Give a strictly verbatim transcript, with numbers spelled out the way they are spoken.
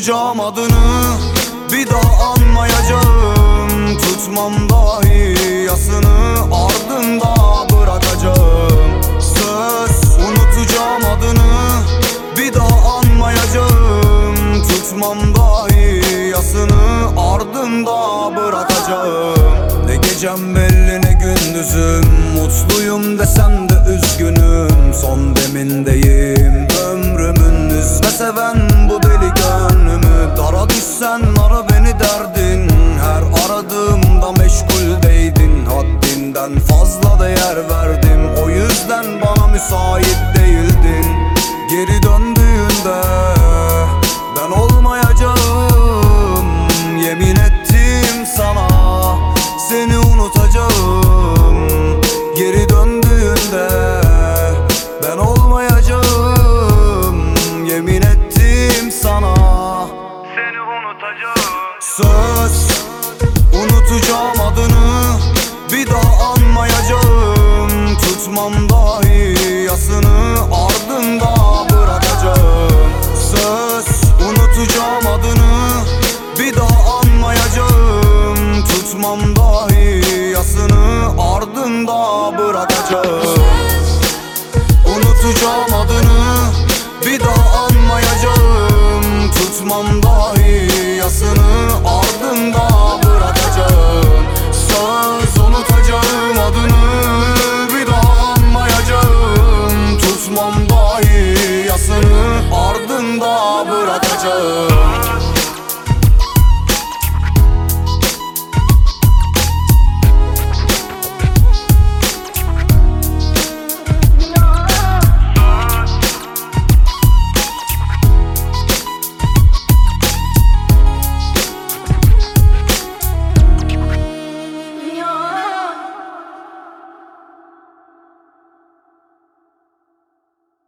Unutacağım adını, bir daha anmayacağım. Tutmam dahi yasını, ardında bırakacağım. Söz, unutacağım adını, bir daha anmayacağım. Tutmam dahi yasını, ardında bırakacağım. Ne gecem belli ne gündüzüm, mutluyum desem de üzgünüm. Son demindeyim ömrümün, üzme seven bu deli gönlümü. Dara düşsen ara beni derdin, her aradığımda meşguldeydin. Haddinden fazla değer verdim, o yüzden bana müsait değildin. Geri döndüğünde ben olmayacağım, yemin ettim sana seni unutacağım. Geri döndüğünde ben olmayacağım, yemin ettim sana seni unutacağım. Söz, unutacağım adını, bir daha anmayacağım. Tutmam dahi yasını, ardında bırakacağım. Söz, unutacağım adını, bir daha anmayacağım. Tutmam dahi yasını,